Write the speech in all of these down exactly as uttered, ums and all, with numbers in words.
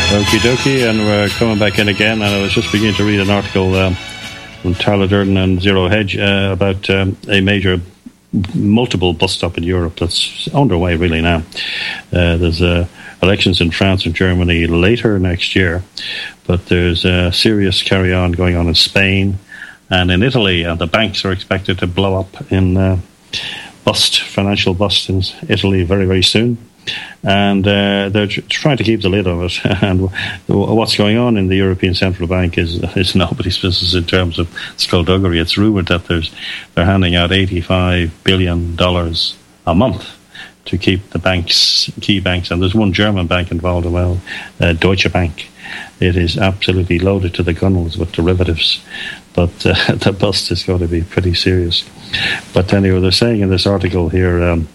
Okie dokie, and we're coming back in again. And I was just beginning to read an article um, from Tyler Durden and Zero Hedge uh, about um, a major multiple bus stop in Europe that's underway really now. Uh, there's uh, elections in France and Germany later next year, but there's a serious carry-on going on in Spain and in Italy, and the banks are expected to blow up in uh, bust, financial bust in Italy very, very soon. And uh, they're trying to keep the lid on it. And what's going on in the European Central Bank is is nobody's business in terms of skullduggery. It's rumoured that there's they're handing out eighty-five billion dollars a month to keep the banks, key banks. And there's one German bank involved as well, uh, Deutsche Bank. It is absolutely loaded to the gunnels with derivatives. But uh, the bust is going to be pretty serious. But anyway, they're saying in this article here, um,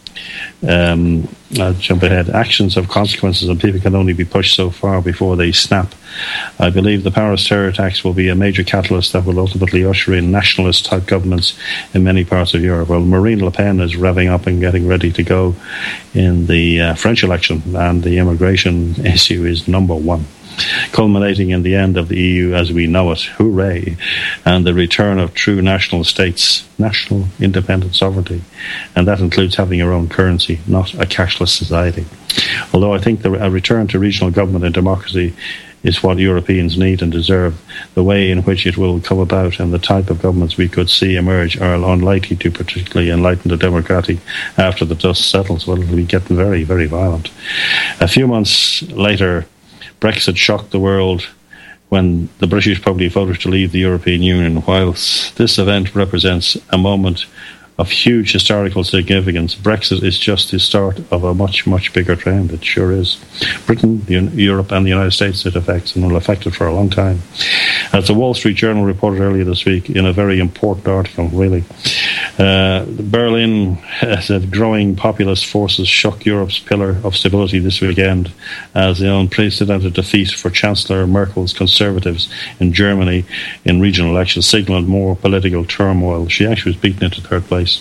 um, I'll jump ahead, actions have consequences and people can only be pushed so far before they snap. I believe the Paris terror attacks will be a major catalyst that will ultimately usher in nationalist-type governments in many parts of Europe. Well, Marine Le Pen is revving up and getting ready to go in the uh, French election, and the immigration issue is number one, culminating in the end of the E U as we know it, hooray, and the return of true national states, national independent sovereignty, and that includes having your own currency, not a cashless society. Although I think the, a return to regional government and democracy is what Europeans need and deserve, the way in which it will come about and the type of governments we could see emerge are unlikely to particularly enlighten the democratic after the dust settles. Well, it'll be getting very, very violent. A few months later, Brexit shocked the world when the British public voted to leave the European Union. Whilst this event represents a moment of huge historical significance, Brexit is just the start of a much, much bigger trend. It sure is. Britain, Europe and the United States it affects and will affect it for a long time. As the Wall Street Journal reported earlier this week in a very important article, really, uh, Berlin said growing populist forces shook Europe's pillar of stability this weekend as the unprecedented defeat for Chancellor Merkel's Conservatives in Germany in regional elections signalled more political turmoil. She actually was beaten into third place.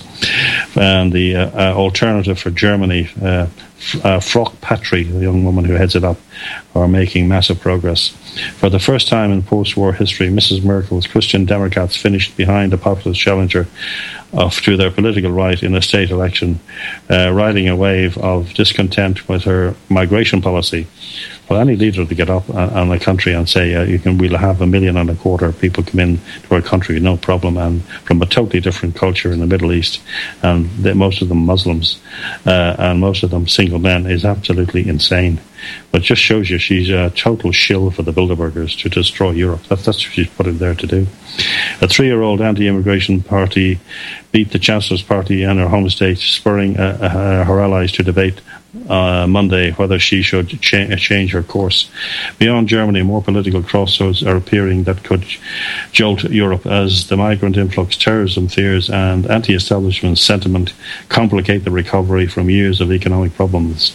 And the uh, uh, alternative for Germany, uh, uh, Frauke Patry, the young woman who heads it up, are making massive progress. For the first time in post-war history, Missus Merkel's Christian Democrats finished behind a populist challenger of to their political right in a state election, uh, riding a wave of discontent with her migration policy. Well, any leader to get up on a country and say uh, you can, we'll have a million and a quarter people come in to our country, no problem, and from a totally different culture in the Middle East, and they, most of them Muslims, uh, and most of them single men, is absolutely insane. But just shows you she's a total shill for the Bilderbergers to destroy Europe. That's, that's what she's put in there to do. A three-year-old anti-immigration party beat the Chancellor's party in her home state, spurring uh, uh, her allies to debate uh, Monday whether she should cha- change her course. Beyond Germany, more political crossroads are appearing that could jolt Europe as the migrant influx, terrorism fears and anti-establishment sentiment complicate the recovery from years of economic problems.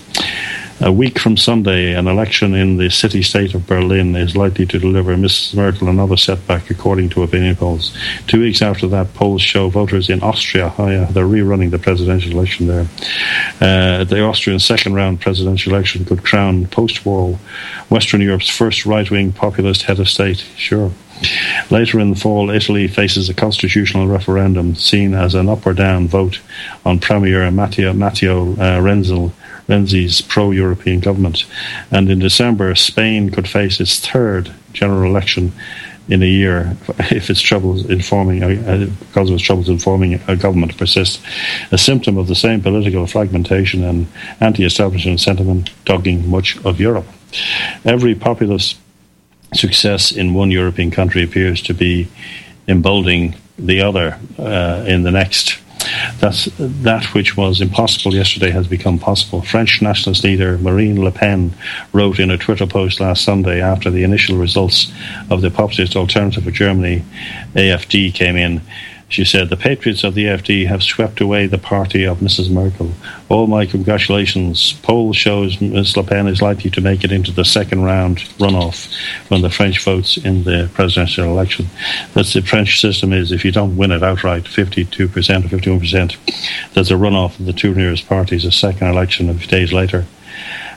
A week from Sunday, an election in the city-state of Berlin is likely to deliver Missus Merkel another setback, according to opinion polls. Two weeks after that, polls show voters in Austria, oh yeah, they're rerunning the presidential election there. Uh, the Austrian second-round presidential election could crown post-war Western Europe's first right-wing populist head of state. Sure. Later in the fall, Italy faces a constitutional referendum seen as an up or down vote on Premier Matteo, Matteo uh, Renzi. Renzi's pro-European government. And in December, Spain could face its third general election in a year if its troubles informing, uh, because of its troubles informing a government persist. A symptom of the same political fragmentation and anti-establishment sentiment dogging much of Europe. Every populist success in one European country appears to be emboldening the other uh, in the next. That's, that which was impossible yesterday has become possible. French nationalist leader Marine Le Pen wrote in a Twitter post last Sunday after the initial results of the populist alternative for Germany, A F D, came in. She said, "The patriots of the A F D have swept away the party of Missus Merkel. All my congratulations. Poll shows Miz Le Pen is likely to make it into the second round runoff when the French votes in the presidential election." That's the French system is, if you don't win it outright, fifty-two percent or fifty-one percent, there's a runoff of the two nearest parties, a second election a few days later.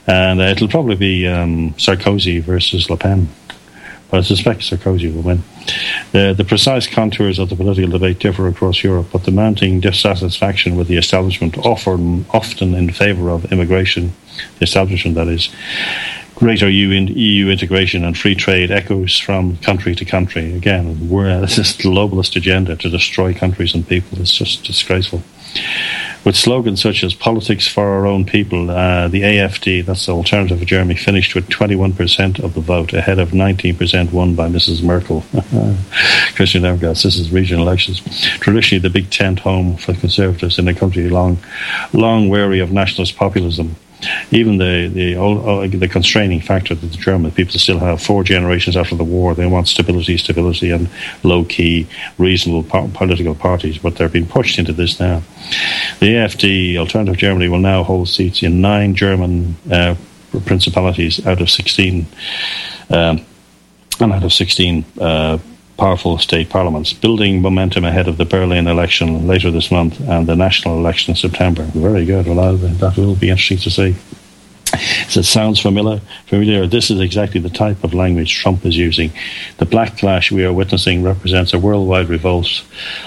And uh, it'll probably be um, Sarkozy versus Le Pen. But I suspect Sarkozy will win. The, the precise contours of the political debate differ across Europe, but the mounting dissatisfaction with the establishment, often, often in favour of immigration, the establishment that is, greater E U integration and free trade echoes from country to country. Again, we're, this is the globalist agenda to destroy countries and people. It's just disgraceful. With slogans such as politics for our own people, uh, the A F D, that's the Alternative for Germany, finished with twenty-one percent of the vote, ahead of nineteen percent won by Missus Merkel. Christian Democrats, this is regional elections. Traditionally the big tent home for Conservatives in a country long, long weary of nationalist populism. Even the the, uh, the constraining factor that the German people still have, four generations after the war, they want stability, stability, and low-key, reasonable po- political parties, but they're being pushed into this now. The A F D, Alternative Germany, will now hold seats in nine German uh, principalities out of sixteen, um, and out of sixteen uh, powerful state parliaments, building momentum ahead of the Berlin election later this month and the national election in September. Very good. Well, that will be interesting to see. So it sounds familiar. Familiar. This is exactly the type of language Trump is using. The backlash we are witnessing represents a worldwide revolt,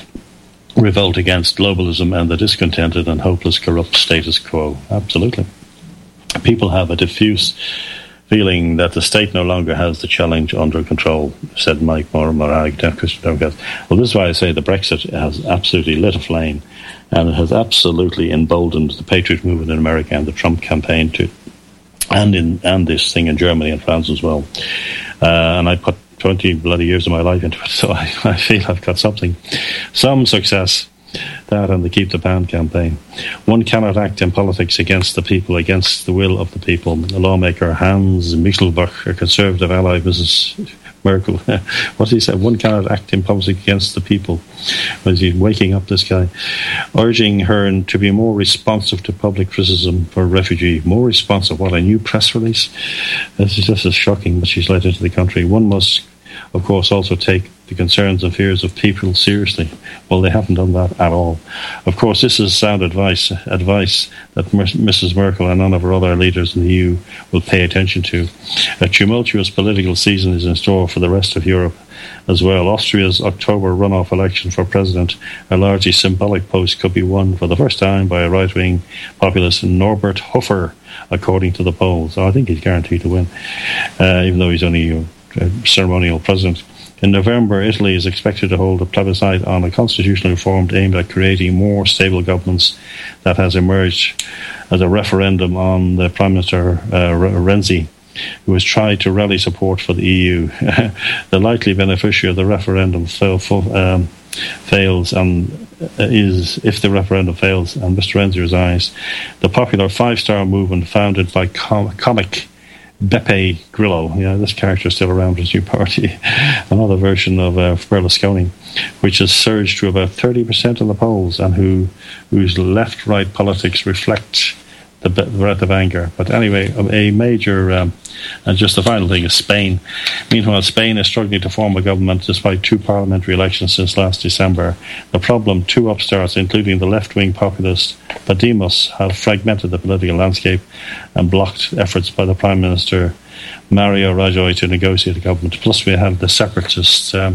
revolt against globalism and the discontented and hopeless corrupt status quo. Absolutely. People have a diffuse feeling that the state no longer has the challenge under control, said Mike Morag, Christian Democrat. Well, this is why I say the Brexit has absolutely lit a flame, and it has absolutely emboldened the patriot movement in America and the Trump campaign to, and in and this thing in Germany and France as well. Uh, and I put twenty bloody years of my life into it, so I, I feel I've got something, some success. That and the Keep the Pound campaign. One cannot act in politics against the people, against the will of the people. The lawmaker Hans Michelbach, a Conservative ally of Missus Merkel, what he said, one cannot act in politics against the people. Was he waking up this guy? Urging her to be more responsive to public criticism for refugee. More responsive? What, a new press release? This is just as shocking that she's let into the country. One must, of course, also take the concerns and fears of people seriously. Well, they haven't done that at all. Of course, this is sound advice, advice that Missus Merkel and none of her other leaders in the E U will pay attention to. A tumultuous political season is in store for the rest of Europe as well. Austria's October runoff election for president, a largely symbolic post, could be won for the first time by a right-wing populist, Norbert Hofer, according to the polls. So I think he's guaranteed to win, uh, even though he's only a, a ceremonial president. In November, Italy is expected to hold a plebiscite on a constitutional reform aimed at creating more stable governments that has emerged as a referendum on the Prime Minister uh, Renzi, who has tried to rally support for the E U. The likely beneficiary of the referendum fail, um, fails and is, if the referendum fails and Mister Renzi resigns, the popular five-star movement founded by com- comic Beppe Grillo, yeah, this character is still around with his new party, another version of uh, Berlusconi, which has surged to about thirty percent in the polls, and who whose left-right politics reflect the breadth of anger. But anyway, a major, um, and just the final thing is Spain. Meanwhile, Spain is struggling to form a government despite two parliamentary elections since last December. The problem, two upstarts, including the left-wing populist Podemos, have fragmented the political landscape and blocked efforts by the Prime Minister Mario Rajoy to negotiate a government. Plus, we have the separatists um,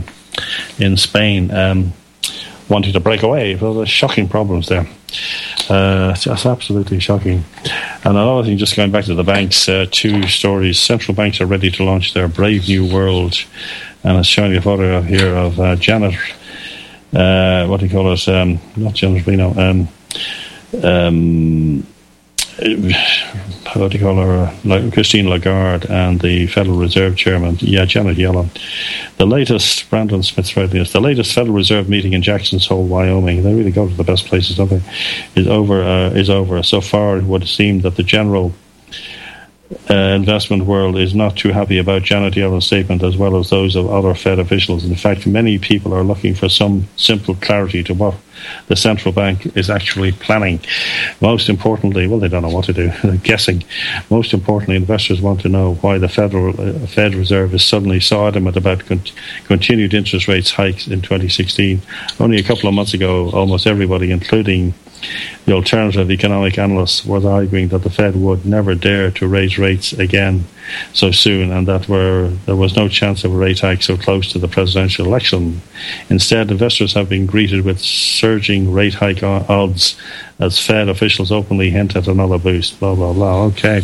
in Spain um, wanting to break away. Well, there's shocking problems there. Uh, it's just absolutely shocking. And another thing, just going back to the banks, uh, two stories. Central banks are ready to launch their Brave New World, and it's showing a photo here of uh, Janet, uh, what do you call it, um, not Janet Reno, um, um, what do you call her, like Christine Lagarde and the Federal Reserve Chairman, yeah, Janet Yellen. The latest, Brandon Smith's writing this, the latest Federal Reserve meeting in Jackson's Hole, Wyoming, they really go to the best places, don't they, is over, uh, is over. So far, it would seem that the general uh, investment world is not too happy about Janet Yellen's statement, as well as those of other Fed officials. In fact, many people are looking for some simple clarity to what the central bank is actually planning. Most importantly, well, they don't know what to do, they're guessing. Most importantly, investors want to know why the Federal uh, Fed Reserve is suddenly so adamant about con- continued interest rates hikes in twenty sixteen. Only a couple of months ago, almost everybody, including the alternative economic analysts were arguing that the Fed would never dare to raise rates again so soon, and that were, there was no chance of a rate hike so close to the presidential election. Instead, investors have been greeted with surging rate hike odds as Fed officials openly hint at another boost. Blah, blah, blah. Okay.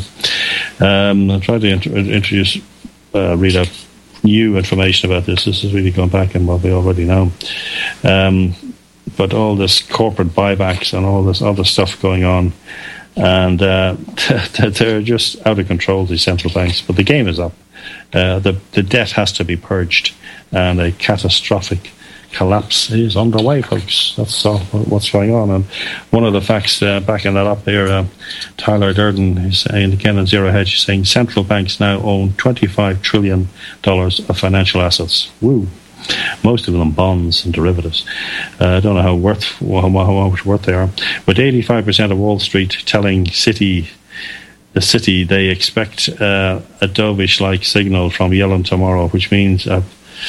Um, I'll try to int- introduce, uh, read out new information about this. This is really going back in what we already know. Um, but all this corporate buybacks and all this other stuff going on, and uh, they're just out of control, these central banks. But the game is up. Uh, the, the debt has to be purged, and a catastrophic collapse is underway, folks. That's all what's going on. And one of the facts, uh, backing that up here, uh, Tyler Durden is saying, again in Zero Hedge, saying central banks now own twenty-five trillion dollars of financial assets. Woo. Most of them bonds and derivatives. Uh, I don't know how worth how, how much worth they are. With eighty-five percent of Wall Street telling Citi, the city they expect uh, a dovish-like signal from Yellen tomorrow, which means a,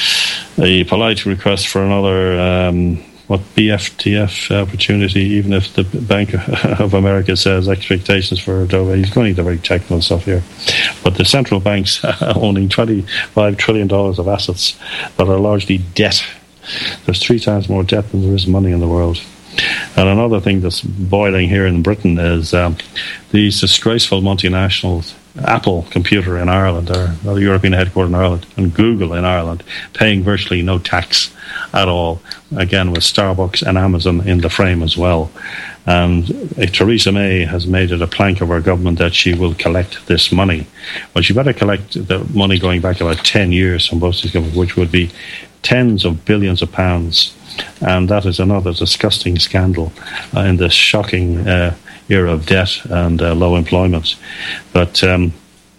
a polite request for another um, what B F T F opportunity, even if the Bank of America says expectations for Dove. He's going into very technical stuff here. But the central banks owning twenty-five trillion dollars of assets that are largely debt. There's three times more debt than there is money in the world. And another thing that's boiling here in Britain is um, these disgraceful multinationals, Apple Computer in Ireland, or well, European headquarters in Ireland, and Google in Ireland, paying virtually no tax at all, again with Starbucks and Amazon in the frame as well. And uh, Theresa May has made it a plank of her government that she will collect this money. Well, she better collect the money going back about ten years from both these governments, which would be tens of billions of pounds. And that is another disgusting scandal uh, in this shocking uh, era of debt and uh, low employment. But um,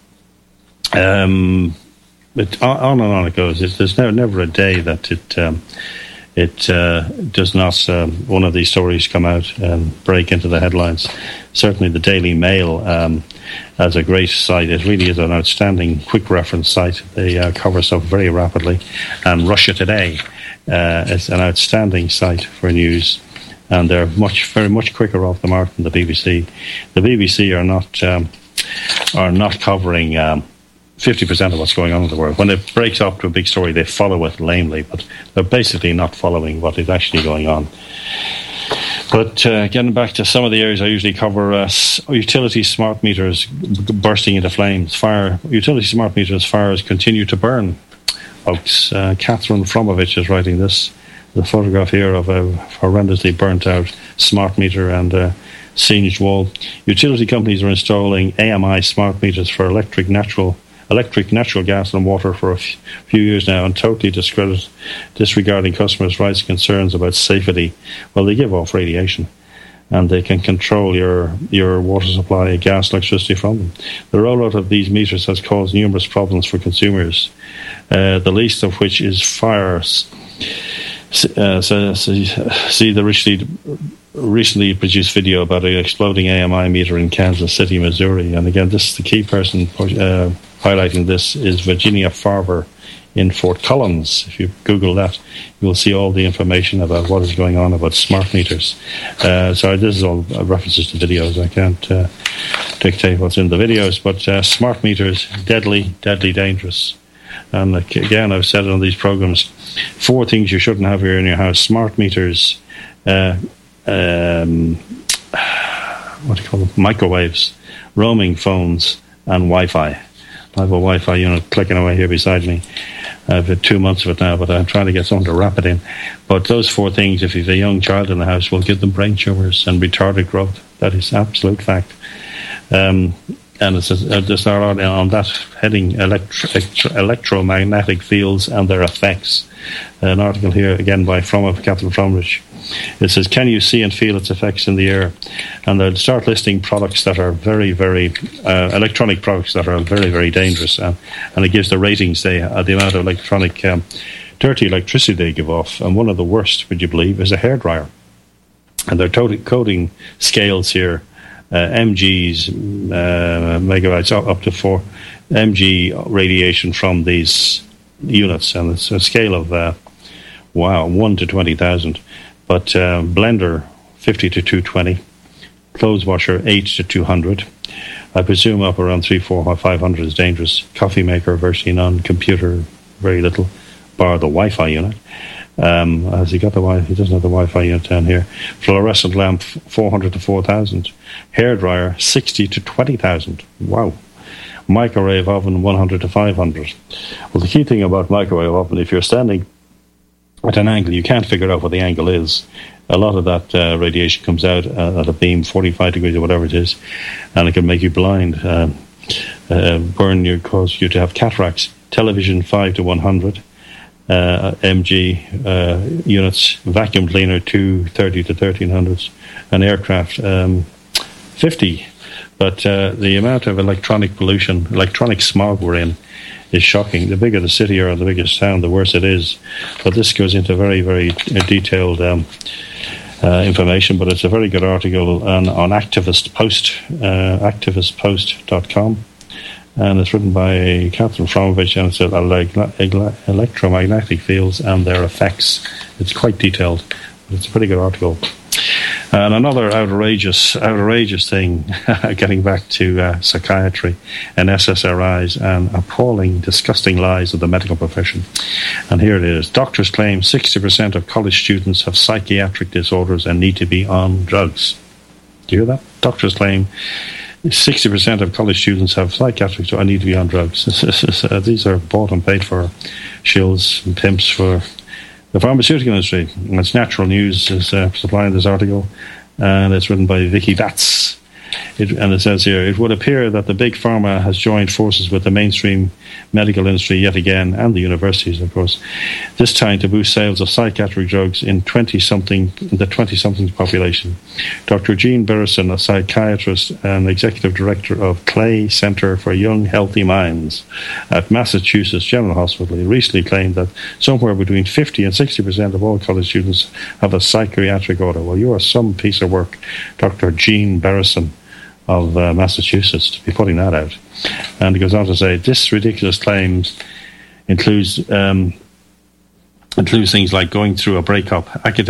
um, it, on and on it goes. It, there's never, never a day that it um, it uh, does not, um, one of these stories come out and break into the headlines. Certainly the Daily Mail um, as a great site. It really is an outstanding quick reference site. They uh, cover stuff very rapidly. And Russia Today uh, is an outstanding site for news. And they're much, very much quicker off the mark than the B B C. The B B C are not um, are not covering um, fifty percent of what's going on in the world. When it breaks up to a big story, they follow it lamely, but they're basically not following what is actually going on. But uh, getting back to some of the areas I usually cover, uh, utility smart meters bursting into flames. Fire utility smart meters fires continue to burn. Folks, uh, Catherine Fromovich is writing this. The photograph here of a horrendously burnt out smart meter and a singed wall. Utility companies are installing A M I smart meters for electric, natural, electric, natural gas and water for a f- few years now, and totally discredit, disregarding customers' rights and concerns about safety. Well, they give off radiation, and they can control your your water supply, gas, electricity from them. The rollout of these meters has caused numerous problems for consumers, uh, the least of which is fires. Uh, so, so see the recently, recently produced video about an exploding A M I meter in Kansas City, Missouri. And again, this the key person uh, highlighting this is Virginia Farber in Fort Collins. If you Google that, you'll see all the information about what is going on about smart meters. Uh, sorry, this is all references to videos. I can't uh, dictate what's in the videos, but uh, smart meters, deadly, deadly dangerous. And again, I've said it on these programs, four things you shouldn't have here in your house: smart meters, uh, um, what do you call them? Microwaves, roaming phones, and Wi-Fi. I have a Wi-Fi unit clicking away here beside me. I've had two months of it now, but I'm trying to get someone to wrap it in. But those four things, if you've a young child in the house, will give them brain tumors and retarded growth. That is absolute fact. Um, And it's just on that heading, electro, electromagnetic fields and their effects. An article here, again, by from Catherine Fromrich. It says, can you see and feel its effects in the air? And they'll start listing products that are very, very, uh, electronic products that are very, very dangerous. Uh, and it gives the ratings, they, uh, the amount of electronic, um, dirty electricity they give off. And one of the worst, would you believe, is a hairdryer. And they're totally coding scales here. Uh, M Gs, uh, megabytes, up to four M G radiation from these units, and it's a scale of uh, wow, one to twenty thousand. But uh, blender fifty to two twenty. Clothes washer, eight to two hundred. I presume up around three, four, or five hundred is dangerous. Coffee maker, virtually none. Computer, very little, bar the Wi-Fi unit. Um, has he got the Wi-Fi? He doesn't have the Wi-Fi unit down here. Fluorescent lamp, four hundred to four thousand. Hairdryer, sixty to twenty thousand. Wow. Microwave oven, one hundred to five hundred. Well, the key thing about microwave oven, if you're standing at an angle, you can't figure out what the angle is. A lot of that uh, radiation comes out uh, at a beam, forty-five degrees or whatever it is, and it can make you blind, uh, uh, burn you, cause you to have cataracts. Television, five to one hundred. Uh, M G uh, units. Vacuum cleaner, two thirty to thirteen hundreds. An aircraft, um, fifty. But uh, the amount of electronic pollution, electronic smog we're in, is shocking. The bigger the city or the biggest town, the worse it is. But this goes into very, very detailed um, uh, information. But it's a very good article on, on Activist Post, uh, activist post dot com. And it's written by Catherine Fromovich, and it's about electromagnetic fields and their effects. It's quite detailed, but it's a pretty good article. And another outrageous, outrageous thing, getting back to uh, psychiatry and S S R Is and appalling, disgusting lies of the medical profession. And here it is. Doctors claim sixty percent of college students have psychiatric disorders and need to be on drugs. Do you hear that? Doctors claim sixty percent of college students have psychiatric disorders and need to be on drugs. These are bought and paid for shills and pimps for the pharmaceutical industry. And it's Natural News is uh, supplying this article, and it's written by Vicky Vatz. It, and it says here, it would appear that the big pharma has joined forces with the mainstream medical industry yet again, and the universities, of course, this time to boost sales of psychiatric drugs in twenty-something, the twenty-something population. Doctor Jean Berrison, a psychiatrist and executive director of Clay Center for Young Healthy Minds at Massachusetts General Hospital, recently claimed that somewhere between fifty and sixty percent of all college students have a psychiatric order. Well, you are some piece of work, Doctor Jean Berrison of uh, Massachusetts, to be putting that out. And it goes on to say, this ridiculous claim includes um, includes things like going through a breakup. Acad-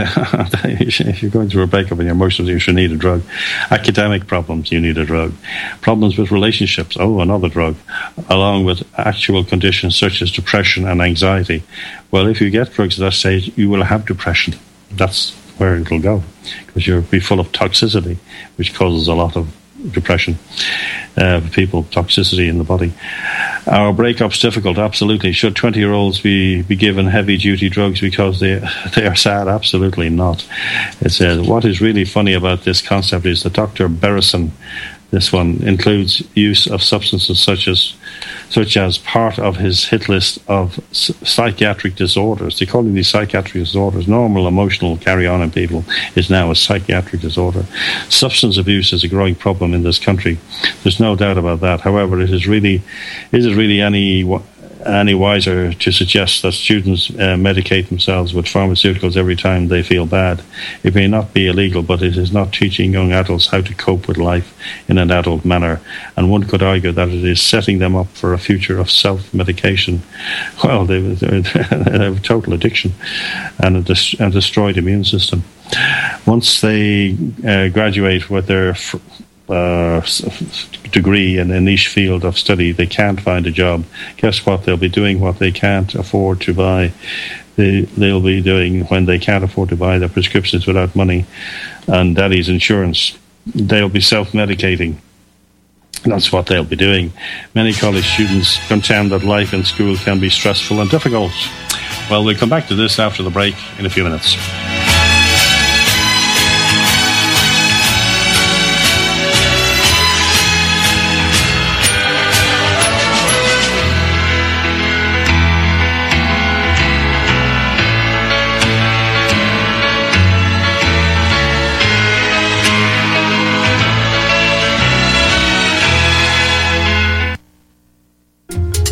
if you're going through a breakup and you're emotional, you should need a drug. Academic problems, you need a drug. Problems with relationships, oh, another drug. Along with actual conditions such as depression and anxiety. Well, if you get drugs at that stage, you will have depression. That's where it'll go, because you'll be full of toxicity, which causes a lot of depression uh, for people, toxicity in the body. Our breakup's difficult, absolutely. Should twenty-year-olds be, be given heavy-duty drugs because they they are sad? Absolutely not. It says, what is really funny about this concept is that Doctor Berrison, this one, includes use of substances such as such as part of his hit list of s- psychiatric disorders. They call them these psychiatric disorders. Normal emotional carry-on in people is now a psychiatric disorder. Substance abuse is a growing problem in this country. There's no doubt about that. However, it is really, is it really any any wiser to suggest that students uh, medicate themselves with pharmaceuticals every time they feel bad? It may not be illegal, but it is not teaching young adults how to cope with life in an adult manner. And one could argue that it is setting them up for a future of self-medication. Well, they, they have total addiction and a, dis- a destroyed immune system. Once they uh, graduate with their Fr- Uh, degree in a niche field of study, they can't find a job. Guess what? They'll be doing what they can't afford to buy. They, they'll be doing when they can't afford to buy their prescriptions without money and daddy's insurance. They'll be self-medicating. That's what they'll be doing. Many college students contend that life in school can be stressful and difficult. Well, we'll come back to this after the break in a few minutes.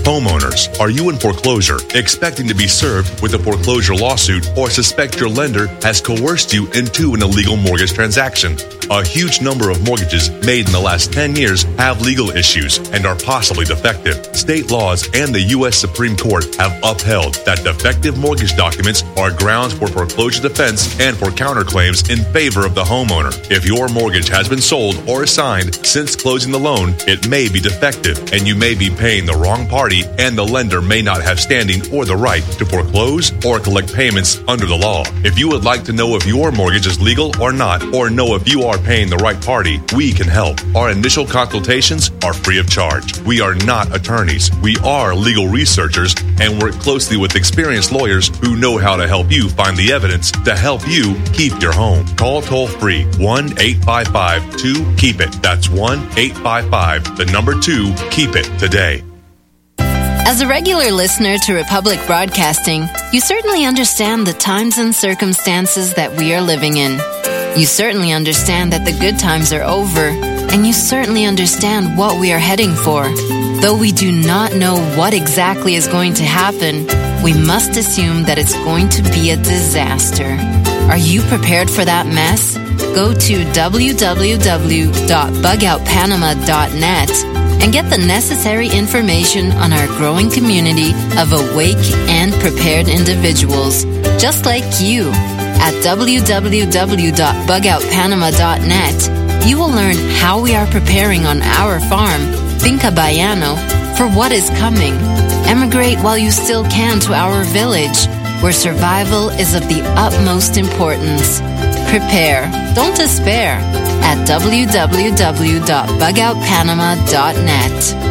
Homeowners, are you in foreclosure, expecting to be served with a foreclosure lawsuit, or suspect your lender has coerced you into an illegal mortgage transaction? A huge number of mortgages made in the last ten years have legal issues and are possibly defective. State laws and the U S Supreme Court have upheld that defective mortgage documents are grounds for foreclosure defense and for counterclaims in favor of the homeowner. If your mortgage has been sold or assigned since closing the loan, it may be defective and you may be paying the wrong party, and the lender may not have standing or the right to foreclose or collect payments under the law. If you would like to know if your mortgage is legal or not, or know if you are paying the right party, we can help. Our initial consultations are free of charge. We are not attorneys. We are legal researchers and work closely with experienced lawyers who know how to help you find the evidence to help you keep your home. Call toll free one eight five five two keep it. That's one eight five five the number two keep it today. As a regular listener to Republic Broadcasting, you certainly understand the times and circumstances that we are living in. You certainly understand that the good times are over, and you certainly understand what we are heading for. Though we do not know what exactly is going to happen, we must assume that it's going to be a disaster. Are you prepared for that mess? Go to w w w dot bug out panama dot net and get the necessary information on our growing community of awake and prepared individuals, just like you. At w w w dot bug out panama dot net, you will learn how we are preparing on our farm, Finca Bayano, for what is coming. Emigrate while you still can to our village, where survival is of the utmost importance. Prepare, don't despair, at w w w dot bug out panama dot net.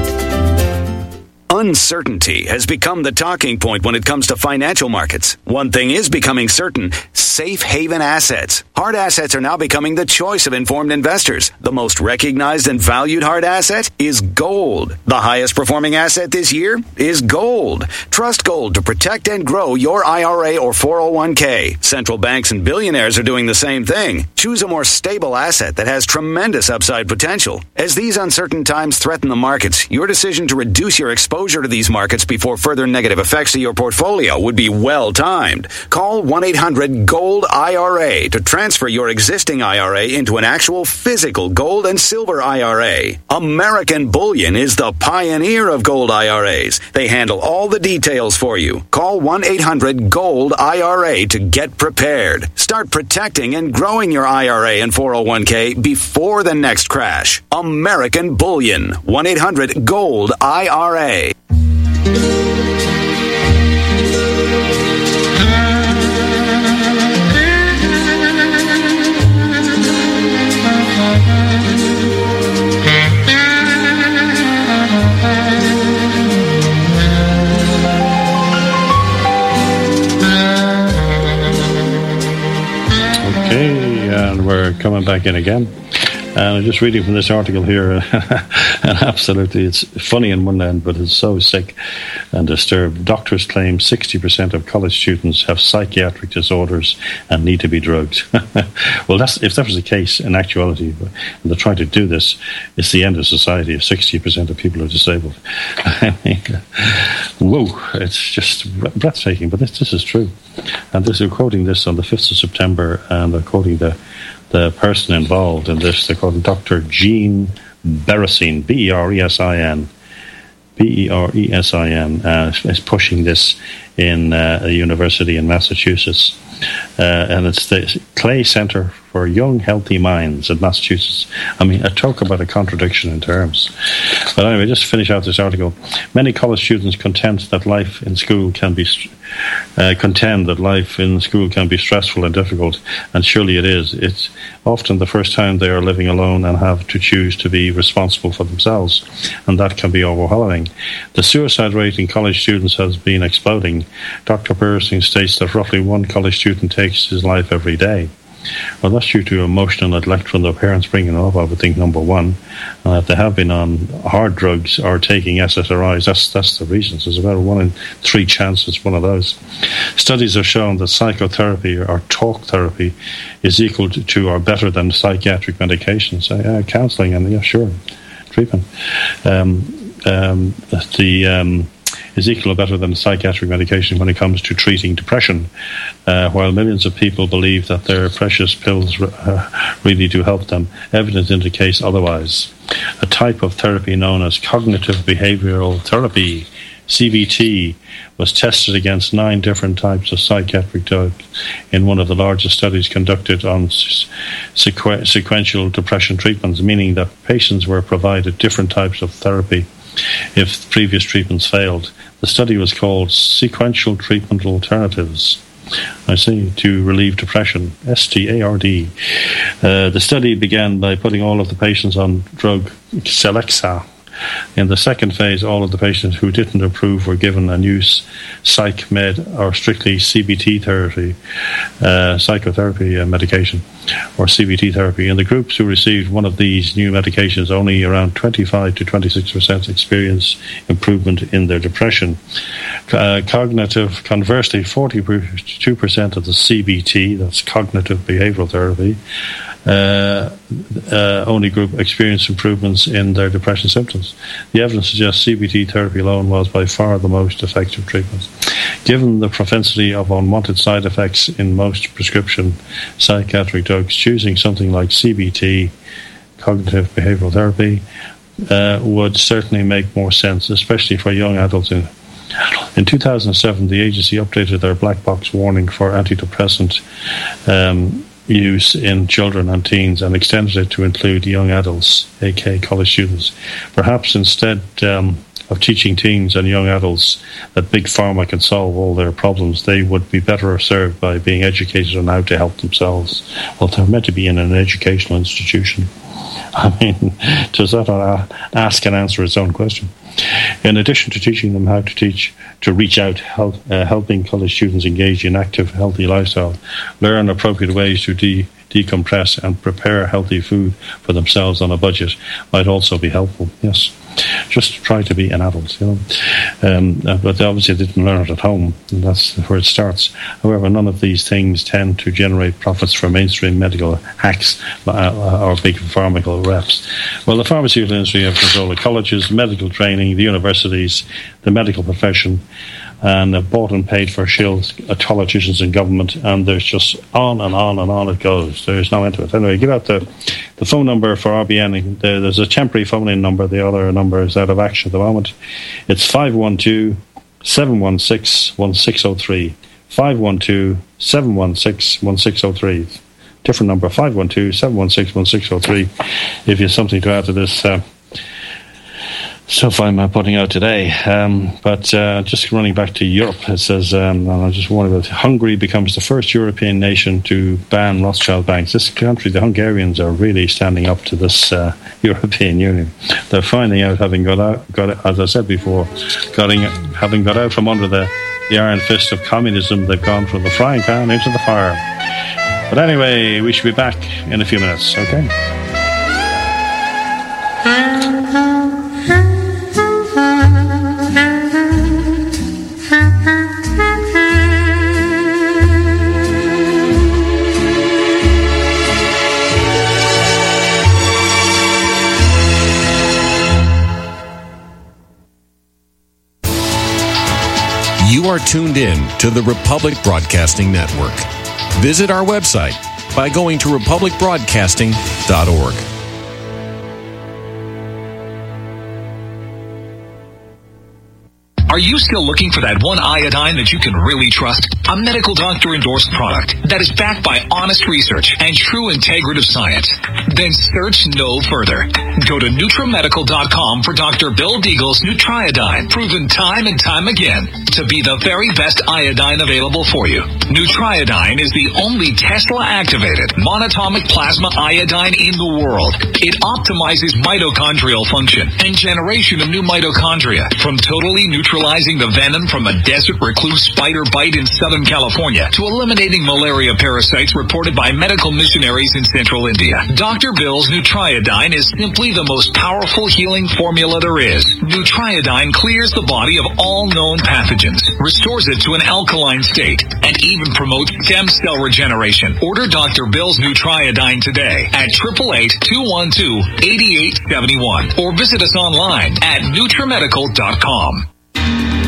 Uncertainty has become the talking point when it comes to financial markets. One thing is becoming certain: safe haven assets. Hard assets are now becoming the choice of informed investors. The most recognized and valued hard asset is gold. The highest performing asset this year is gold. Trust gold to protect and grow your I R A or four oh one k. Central banks and billionaires are doing the same thing. Choose a more stable asset that has tremendous upside potential. As these uncertain times threaten the markets, your decision to reduce your exposure to these markets before further negative effects to your portfolio would be well timed. Call one eight hundred gold I R A to transfer your existing I R A into an actual physical gold and silver I R A. American Bullion is the pioneer of gold I R As. They handle all the details for you. Call one eight hundred gold I R A to get prepared. Start protecting and growing your I R A and four oh one k before the next crash. American Bullion. one eight hundred gold I R A. Okay, and we're coming back in again. And I'm just reading from this article here, and absolutely, it's funny in one end, but it's so sick and disturbed. Doctors claim sixty percent of college students have psychiatric disorders and need to be drugged. Well, that's if that was the case in actuality, and they're trying to do this, it's the end of society if sixty percent of people are disabled. I mean, whoa, it's just breathtaking, but this, this is true. And this, they're quoting this on the fifth of September, and they're quoting the the person involved in this. They're called Doctor Jean Beresin, B E R E S I N. B E R E S I N uh, is pushing this in uh, a university in Massachusetts. Uh, and it's the Clay Center for Young Healthy Minds in Massachusetts. I mean, I talk about a contradiction in terms. But anyway, just to finish out this article, many college students contend that life in school can be uh, contend that life in school can be stressful and difficult, and surely it is. It's often the first time they are living alone and have to choose to be responsible for themselves, and that can be overwhelming. The suicide rate in college students has been exploding. Doctor Beresin states that roughly one college student takes his life every day. Well, that's due to emotional neglect from their parents bringing them up, I would think, number one. And if they have been on hard drugs or taking S S R Is, that's that's the reason. So there's about a one in three chance it's one of those. Studies have shown that psychotherapy or talk therapy is equal to, to or better than psychiatric medications, uh, counselling, and yeah, sure, treatment. Um, um, the um, is equal or better than psychiatric medication when it comes to treating depression, uh, while millions of people believe that their precious pills uh, really do help them. Evidence indicates otherwise. A type of therapy known as cognitive behavioral therapy, C B T, was tested against nine different types of psychiatric drugs in one of the largest studies conducted on sequ- sequential depression treatments, meaning that patients were provided different types of therapy if previous treatments failed. The study was called Sequential Treatment Alternatives, I see, to relieve depression, S T A R D. Uh, the study began by putting all of the patients on drug Celexa. In the second phase, all of the patients who didn't improve were given a new psych med or strictly C B T therapy, uh, psychotherapy uh, medication, or C B T therapy. In the groups who received one of these new medications, only around twenty-five to twenty-six percent experienced improvement in their depression. Uh, cognitive, conversely, forty-two percent of the C B T, that's cognitive behavioral therapy, Uh, uh, only group experienced improvements in their depression symptoms. The evidence suggests C B T therapy alone was by far the most effective treatment. Given the propensity of unwanted side effects in most prescription psychiatric drugs, choosing something like C B T, cognitive behavioral therapy, uh, would certainly make more sense, especially for young adults. In, in two thousand seven, the agency updated their black box warning for antidepressant um, use in children and teens and extended it to include young adults, aka college students. Perhaps instead um, of teaching teens and young adults that Big Pharma can solve all their problems, they would be better served by being educated on how to help themselves. Well, they're meant to be in an educational institution. I mean, does that not ask and answer its own question? In addition to teaching them how to teach, to reach out, help, uh, helping college students engage in active, healthy lifestyle, learn appropriate ways to de- decompress and prepare healthy food for themselves on a budget might also be helpful. Yes, just try to be an adult, you know. Um, but they obviously didn't learn it at home, and that's where it starts. However, none of these things tend to generate profits for mainstream medical hacks uh, or big pharmaceutical reps. Well, the pharmaceutical industry have control of colleges, medical training, the universities, the medical profession, and uh, bought and paid for shills, uh, politicians and government, and there's just on and on and on it goes. There's no end to it. Anyway, give out the, the phone number for R B N. There, there's a temporary phone-in number. The other number is out of action at the moment. It's five one two, seven one six, one six zero three. five one two, seven one six, one six zero three. Different number, five one two, seven one six, one six zero three. If you have something to add to this uh, stuff I'm uh, putting out today. Um, but uh, just running back to Europe, it says, um, and I just warn about Hungary becomes the first European nation to ban Rothschild banks. This country, the Hungarians, are really standing up to this uh, European Union. They're finding out, having got out, got as I said before, getting, having got out from under the, the iron fist of communism, they've gone from the frying pan into the fire. But anyway, we should be back in a few minutes, okay? You are tuned in to the Republic Broadcasting Network. Visit our website by going to republic broadcasting dot org. Are you still looking for that one iodine that you can really trust? A medical doctor endorsed product that is backed by honest research and true integrative science? Then search no further. Go to NutriMedical dot com for Doctor Bill Deagle's Nutriodine, proven time and time again to be the very best iodine available for you. Nutriodine is the only Tesla-activated monatomic plasma iodine in the world. It optimizes mitochondrial function and generation of new mitochondria, from totally neutralizing the venom from a desert recluse spider bite in Southern California to eliminating malaria parasites reported by medical missionaries in central India. Doctor Bill's Nutriodine is simply the most powerful healing formula there is. Nutriodine clears the body of all known pathogens, restores it to an alkaline state, and even promotes stem cell regeneration. Order Doctor Bill's Nutriodine today at eight eight eight, two one two, eight eight seven one or visit us online at NutriMedical dot com.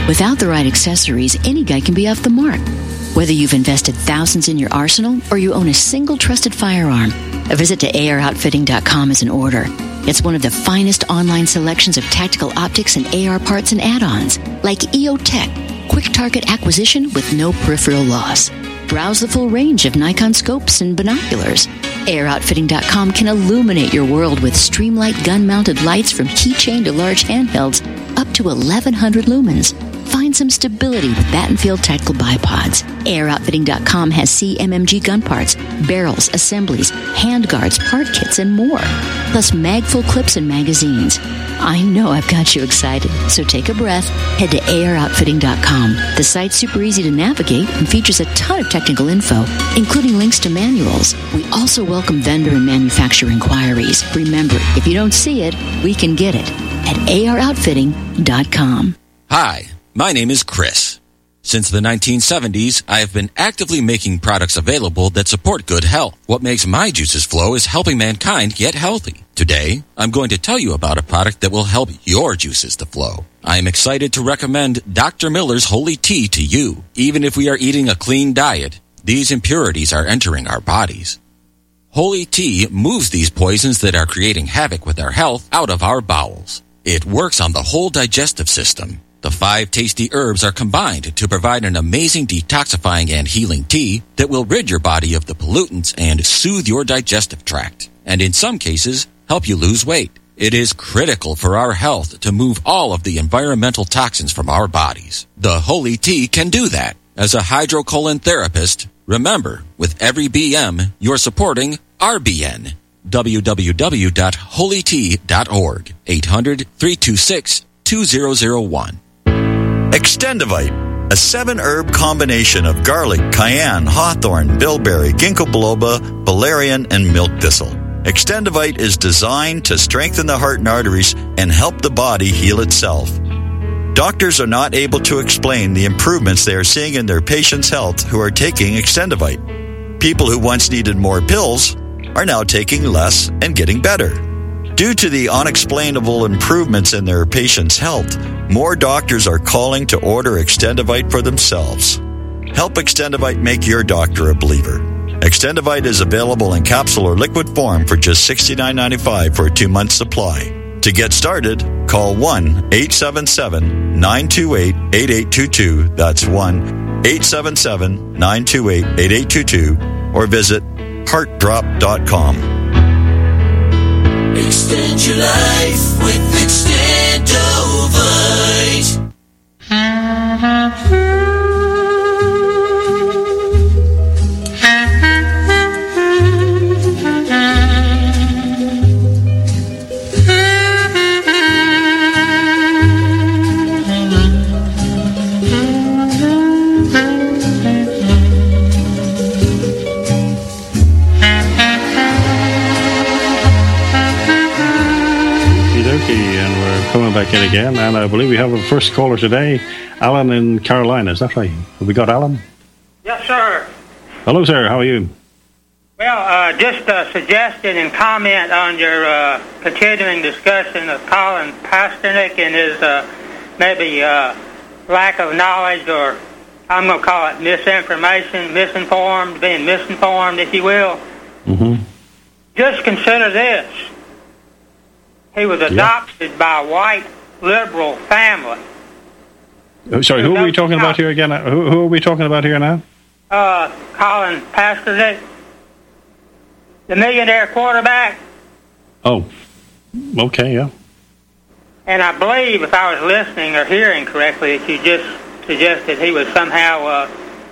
Without the right accessories, any guy can be off the mark. Whether you've invested thousands in your arsenal or you own a single trusted firearm, a visit to A R outfitting dot com is in order. It's one of the finest online selections of tactical optics and A R parts and add-ons, like E O Tech, quick target acquisition with no peripheral loss. Browse the full range of Nikon scopes and binoculars. A R outfitting dot com can illuminate your world with Streamlight gun-mounted lights from keychain to large handhelds up to eleven hundred lumens. Find some stability with Battenfield Tactical Bipods. A R outfitting dot com has C M M G gun parts, barrels, assemblies, handguards, part kits, and more. Plus magful clips and magazines. I know I've got you excited, so take a breath. Head to A R outfitting dot com. The site's super easy to navigate and features a ton of technical info, including links to manuals. We also welcome vendor and manufacturer inquiries. Remember, if you don't see it, we can get it at A R outfitting dot com. Hi, my name is Chris. Since the nineteen seventies, I have been actively making products available that support good health. What makes my juices flow is helping mankind get healthy. Today, I'm going to tell you about a product that will help your juices to flow. I am excited to recommend Doctor Miller's Holy Tea to you. Even if we are eating a clean diet, these impurities are entering our bodies. Holy Tea moves these poisons that are creating havoc with our health out of our bowels. It works on the whole digestive system. The five tasty herbs are combined to provide an amazing detoxifying and healing tea that will rid your body of the pollutants and soothe your digestive tract, and in some cases, help you lose weight. It is critical for our health to move all of the environmental toxins from our bodies. The Holy Tea can do that. As a hydrocolon therapist, remember, with every B M, you're supporting R B N. w w w dot holy tea dot org. eight hundred, three two six, two zero zero one. Extendivite, a seven-herb combination of garlic, cayenne, hawthorn, bilberry, ginkgo biloba, valerian, and milk thistle. Extendivite is designed to strengthen the heart and arteries and help the body heal itself. Doctors are not able to explain the improvements they are seeing in their patients' health who are taking Extendivite. People who once needed more pills are now taking less and getting better. Due to the unexplainable improvements in their patients' health, more doctors are calling to order Extendivite for themselves. Help Extendivite make your doctor a believer. Extendivite is available in capsule or liquid form for just sixty-nine ninety-five for a two-month supply. To get started, call one eight seven seven, nine two eight, eight eight two two. That's one eight seven seven, nine two eight, eight eight two two. Or visit heart drop dot com. Extend your life with Extendovite. Coming back in again, and I believe we have a first caller today, Alan in Carolina. Is that right? Have we got Alan? Yes, sir. Hello, sir. How are you? Well, uh, just a suggestion and comment on your uh, continuing discussion of Colin Pasternak and his uh, maybe uh, lack of knowledge, or I'm going to call it misinformation, misinformed, being misinformed, if you will. Mm-hmm. Just consider this. He was adopted yeah. by a white liberal family. Oh, sorry, who are we talking about here again? Who, who are we talking about here now? Uh, Colin Pasternak, the millionaire quarterback. Oh, okay, yeah. And I believe, if I was listening or hearing correctly, that you just suggested he was somehow uh,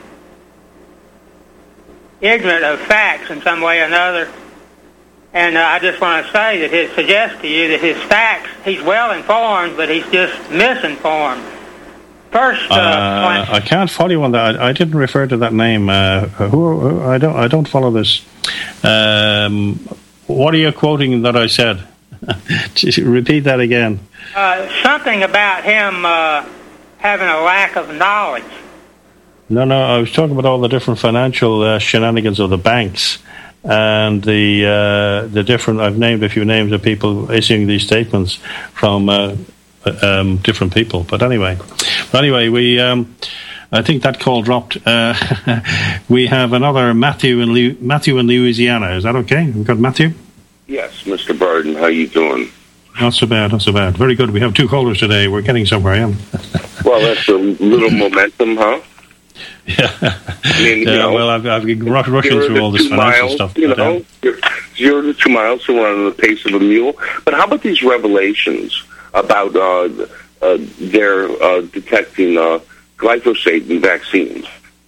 ignorant of facts in some way or another. And uh, I just want to say that it suggests to you that his facts, he's well informed, but he's just misinformed. First, uh, uh, I can't follow you on that. I, I didn't refer to that name. Uh, who, who? I don't. I don't follow this. Um, what are you quoting that I said? Repeat that again. Uh, something about him uh, having a lack of knowledge. No, no. I was talking about all the different financial uh, shenanigans of the banks. And the uh, the different, I've named a few names of people issuing these statements from uh, um, different people. But anyway, Anyway, we um, I think that call dropped. Uh, we have another Matthew in Lu- Matthew in Louisiana. Is that okay? We've got Matthew. Yes, Mister Barden. How you doing? Not so bad, not so bad. Very good. We have two callers today. We're getting somewhere, yeah. Well, that's a little momentum, huh? Yeah. I mean, you yeah know, well, I've, I've been rush, rushing through all this financial miles, stuff. You but, know, um, zero to two miles to run at the pace of a mule. But how about these revelations about uh, uh, their uh, detecting uh, glyphosate in vaccines?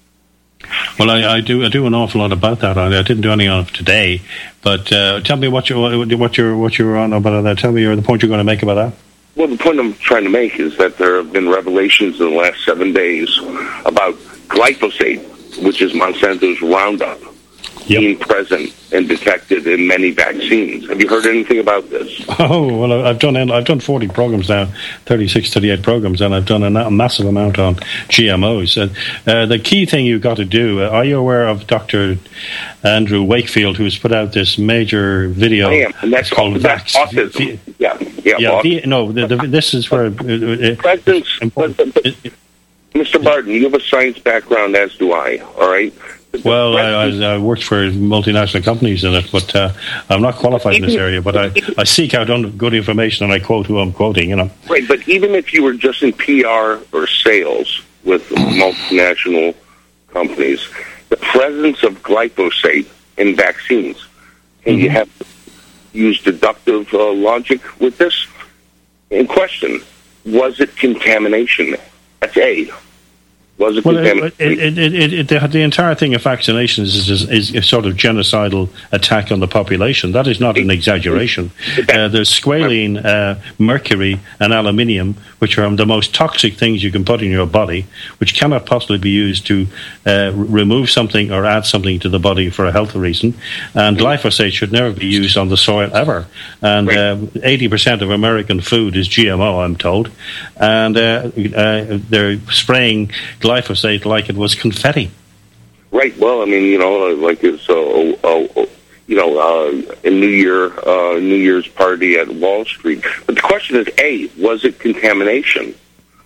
Well, I, I do I do an awful lot about that. I, I didn't do any on it today, but uh, tell me what you what you're what you're on about that. Tell me the point you're going to make about that. Well, the point I'm trying to make is that there have been revelations in the last seven days about glyphosate, which is Monsanto's Roundup, yep. being present and detected in many vaccines. Have you heard anything about this? Oh, well, I've done I've done forty programs now, thirty-six, thirty-eight programs, and I've done a, a massive amount on G M Os. And uh, the key thing you've got to do, uh, are you aware of Doctor Andrew Wakefield, who's put out this major video? I am, and that's called Vax. autism. V- yeah, yeah. yeah v- no, the, the, this is where... Uh, President's, but, but, but, Mister Barton, you have a science background, as do I, all right? Well, I, I, I worked for multinational companies in it, but uh, I'm not qualified in this area. But I, I seek out un- good information, and I quote who I'm quoting, you know. Right, but even if you were just in P R or sales with multinational companies, the presence of glyphosate in vaccines, and mm-hmm. you have to use deductive uh, logic with this, in question, was it contamination? That's A. Was it well, it, it, it, it, it, the, the entire thing of vaccinations is, is, is a sort of genocidal attack on the population. That is not an exaggeration. Uh, there's squalene, uh, mercury, and aluminium, which are the most toxic things you can put in your body, which cannot possibly be used to uh, remove something or add something to the body for a health reason. And glyphosate should never be used on the soil ever. And uh, eighty percent of American food is G M O, I'm told. And uh, uh, they're spraying glyphosate like it was confetti. Right. Well, I mean, you know, like it's uh, uh, you know, uh, a New Year uh, New Year's party at Wall Street. But the question is, A, was it contamination?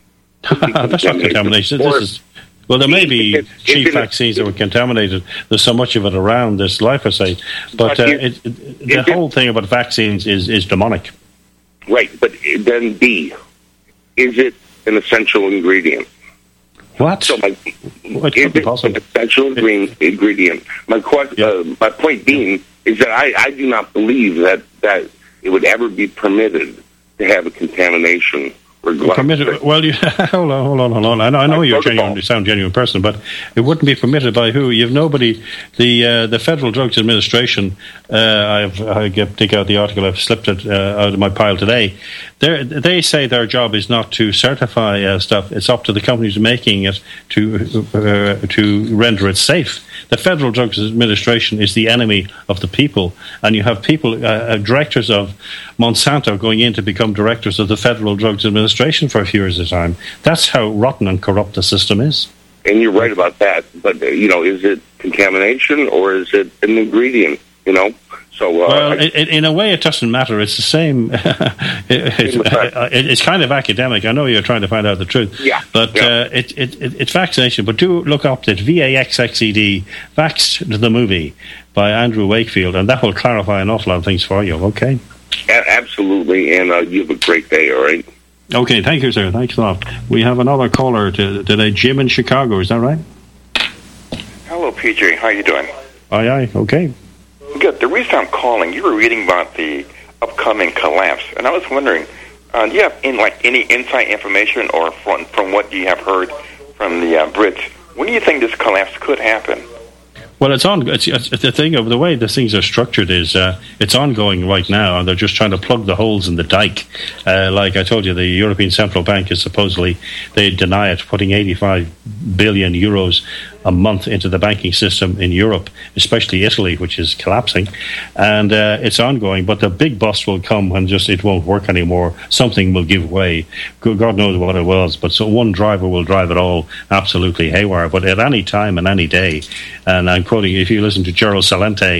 That's not contamination. This is well, there may be cheap vaccines that were contaminated. There's so much of it around this glyphosate, but uh, it, it, the whole thing about vaccines is is demonic. Right. But then B, is it an essential ingredient? What? So my, what is it an essential ingredient? My question, yeah. uh, my point being is that I, I do not believe that, that it would ever be permitted to have a contamination or permitted. Well, you, hold on, hold on, hold on. I know, I know you're genuine, you sound genuine person, but it wouldn't be permitted by who? You've nobody. The uh, the Federal Drugs Administration. Uh, I've I get, take out the article. I've slipped it uh, out of my pile today. They they say their job is not to certify uh, stuff. It's up to the companies making it to uh, to render it safe. The Federal Drugs Administration is the enemy of the people, and you have people, uh, directors of Monsanto, going in to become directors of the Federal Drugs Administration for a few years at a time. That's how rotten and corrupt the system is. And you're right about that. But, uh, you know, is it contamination or is it an ingredient, you know? So, uh, well, I, it, it, in a way, it doesn't matter. It's the same. it, it, it's kind of academic. I know you're trying to find out the truth. Yeah. But yeah. Uh, it, it, it, it's vaccination. But do look up it. V A X X E D, Vaxxed the Movie by Andrew Wakefield, and that will clarify an awful lot of things for you, okay? A- absolutely. And uh, you have a great day, all right? Okay, thank you, sir. Thanks a lot. We have another caller to, today, Jim in Chicago. Is that right? Hello, P J. How you doing? Aye, aye. Okay. Good. The reason I'm calling, you were reading about the upcoming collapse, and I was wondering, uh, do you have in, like any inside information or from, from what you have heard from the uh, Brits, when do you think this collapse could happen? Well, it's on. It's, it's the thing of the way the things are structured is uh, it's ongoing right now, and they're just trying to plug the holes in the dike. Uh, like I told you, the European Central Bank is supposedly, they deny it, putting eighty-five billion euros a month into the banking system in Europe, especially Italy, which is collapsing, and uh, it's ongoing. But the big bust will come when just it won't work anymore. Something will give way. God knows what it was, but so one driver will drive it all absolutely haywire. But at any time and any day, and I'm quoting, if you listen to Gerald Salente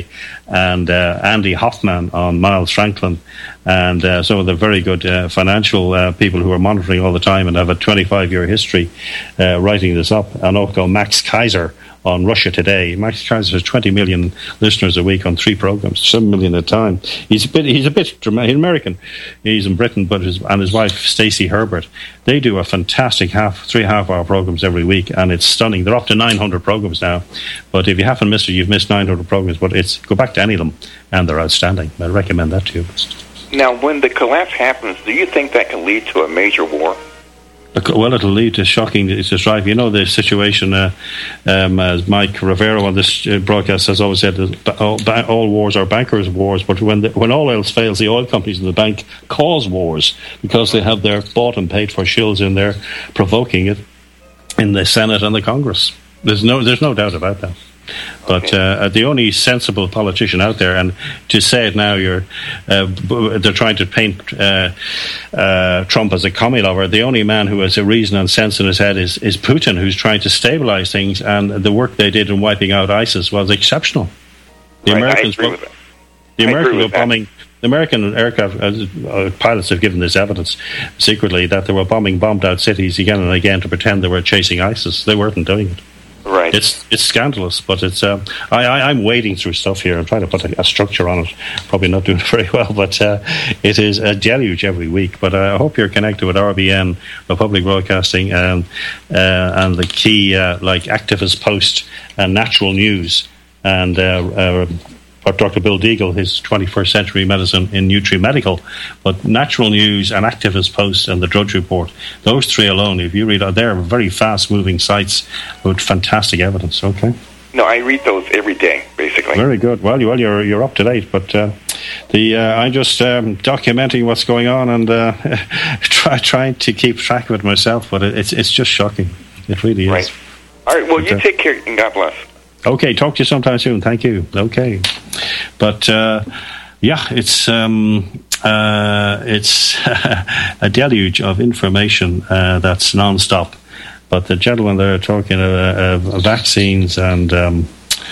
and uh, Andy Hoffman on Miles Franklin, and uh, some of the very good uh, financial uh, people who are monitoring all the time and have a twenty-five year history uh, writing this up, and also Max Kaiser on Russia Today. Max Kaiser has twenty million listeners a week on three programs, seven million at a time. He's a bit, he's a bit dramatic, American. He's in Britain, but his, and his wife Stacey Herbert, they do a fantastic half, three half-hour programs every week, and it's stunning. They're up to nine hundred programs now, but if you haven't missed it, you've missed nine hundred programs. But it's go back to any of them, and they're outstanding. I recommend that to you. Now, when the collapse happens, do you think that can lead to a major war? Well, it'll lead to shocking strife. You know the situation, uh, um, as Mike Rivero on this uh, broadcast has always said, that all, ba- all wars are bankers' wars, but when the, when all else fails, the oil companies and the bank cause wars because they have their bought and paid for shills in there provoking it in the Senate and the Congress. There's no, there's no doubt about that. But uh, the only sensible politician out there, and to say it now, you're uh, they're trying to paint uh, uh, Trump as a commie lover. The only man who has a reason and sense in his head is, is Putin, who's trying to stabilize things, and the work they did in wiping out ISIS was exceptional. The right, Americans, I agree with that. the I American agree with were bombing. that. The American aircraft uh, pilots have given this evidence secretly that they were bombing bombed out cities again and again to pretend they were chasing ISIS. They weren't doing it. Right. It's it's scandalous, but it's. Uh, I, I, I'm wading through stuff here. I'm trying to put a, a structure on it. Probably not doing it very well, but uh, it is a deluge every week. But uh, I hope you're connected with R B N, Republic Broadcasting, and uh, and the key uh, like Activist Post and Natural News, and uh, uh, Doctor Bill Deagle, his twenty-first century medicine in NutriMedical. But Natural News and Activist Post and the Drudge Report, those three alone, if you read, they're very fast-moving sites with fantastic evidence. Okay. No, I read those every day, basically. Very good. Well, you, well you're you're up to date, but uh, the uh, I'm just um, documenting what's going on and uh, try, trying to keep track of it myself. But it, it's it's just shocking. It really is. Right. All right. Well, but, you uh, take care and God bless. Okay, talk to you sometime soon. Thank you. Okay, but uh, yeah, it's um, uh, it's a deluge of information uh, that's non-stop. But the gentleman there talking uh, uh, vaccines and um,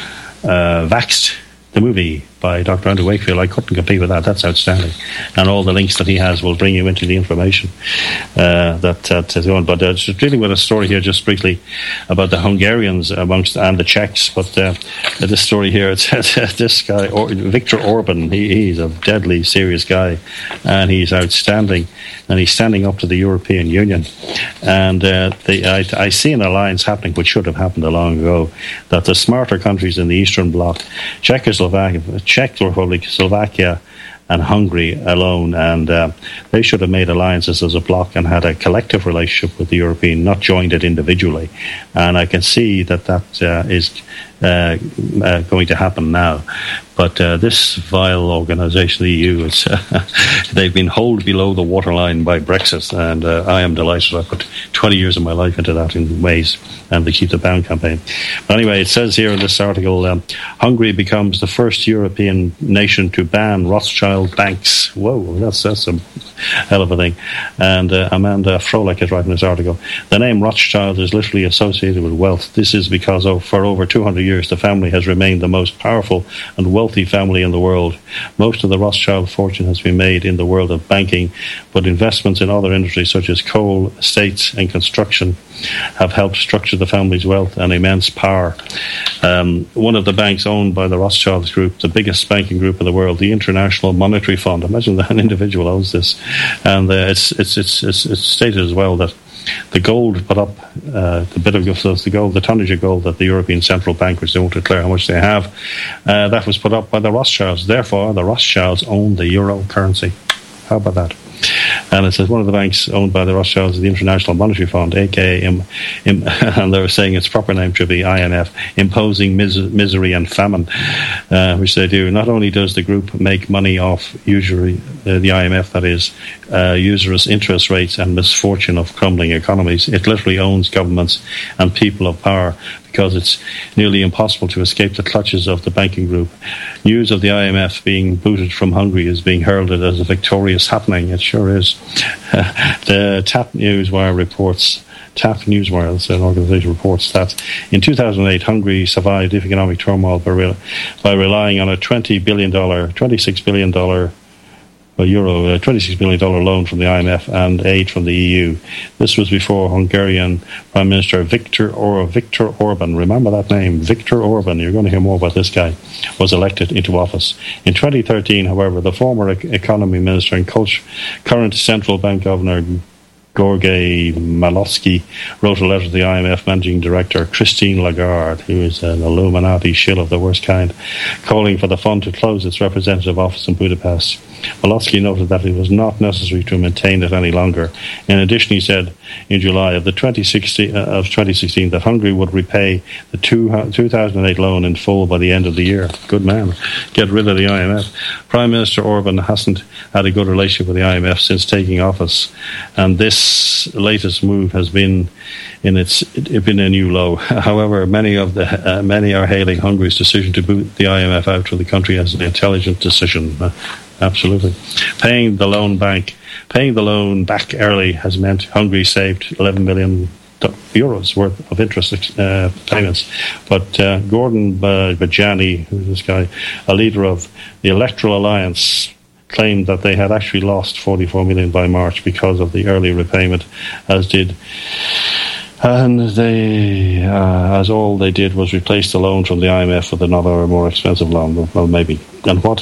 uh, Vaxxed, the movie by Doctor Andrew Wakefield, I couldn't compete with that. That's outstanding. And all the links that he has will bring you into the information uh, that, that is going. But uh, just dealing with a story here just briefly about the Hungarians amongst and the Czechs. But uh, this story here, it says this guy, or, Viktor Orban, he, he's a deadly serious guy, and he's outstanding, and he's standing up to the European Union. And uh, the, I, I see an alliance happening, which should have happened a long ago, that the smarter countries in the Eastern Bloc, Czechoslovakia, Czech Republic, Slovakia, and Hungary alone, and uh, they should have made alliances as a bloc and had a collective relationship with the European, not joined it individually. And I can see that that uh, is uh, uh, going to happen now. But uh, this vile organisation, the E U, it's, uh, they've been held below the waterline by Brexit, and uh, I am delighted. I put twenty years of my life into that in ways, and the Keep the Pound campaign. But anyway, it says here in this article, um, Hungary becomes the first European nation to ban Rothschild banks. Whoa, that's, that's a hell of a thing. And uh, Amanda Froelich is writing this article. The name Rothschild is literally associated with wealth. This is because oh, for over two hundred years, the family has remained the most powerful and wealthy family in the world. Most of the Rothschild fortune has been made in the world of banking, but investments in other industries such as coal, estates and construction have helped structure the family's wealth and immense power. Um, one of the banks owned by the Rothschild Group, the biggest banking group in the world, the International Monetary Fund. Imagine that an individual owns this. And uh, it's, it's, it's, it's, it's stated as well that the gold put up, uh, the bit of the gold, the tonnage of gold that the European Central Bank, which they won't declare how much they have, uh, that was put up by the Rothschilds. Therefore, the Rothschilds own the euro currency. How about that? And it says one of the banks owned by the Rothschilds is the International Monetary Fund, aka, im, im, and they're saying its proper name should be I M F, imposing mis- misery and famine, uh, which they do. Not only does the group make money off usually uh, the I M F, that is, uh, usurious interest rates and misfortune of crumbling economies. It literally owns governments and people of power because it's nearly impossible to escape the clutches of the banking group. News of the I M F being booted from Hungary is being heralded as a victorious happening. It sure is. The TAP Newswire reports TAP Newswire, that's an organisation, reports that in two thousand eight, Hungary survived economic turmoil by, re- by relying on a twenty billion dollars, twenty-six billion dollars well, euro, a twenty-six billion dollars loan from the I M F and aid from the E U. This was before Hungarian Prime Minister Viktor or Viktor Orban, remember that name, Viktor Orban, you're going to hear more about this guy, was elected into office. In twenty thirteen, however, the former economy minister and current central bank governor Georgy Malowski wrote a letter to the I M F managing director Christine Lagarde, who is an Illuminati shill of the worst kind, calling for the fund to close its representative office in Budapest. Malowski noted that it was not necessary to maintain it any longer. In addition, he said in July of the twenty sixteen, uh, of twenty sixteen that Hungary would repay the two, two thousand eight loan in full by the end of the year. Good man. Get rid of the I M F. Prime Minister Orban hasn't had a good relationship with the I M F since taking office, and this latest move has been in its it been a new low. However, many of the uh, many are hailing Hungary's decision to boot the I M F out of the country as an intelligent decision. Uh, absolutely, paying the loan bank, paying the loan back early has meant Hungary saved eleven million euros worth of interest uh, payments. But uh, Gordon Bajani, who's this guy, a leader of the Electoral Alliance, claimed that they had actually lost forty-four million by March because of the early repayment, as did and they uh, as all they did was replace the loan from the I M F with another more expensive loan. Well, maybe. And what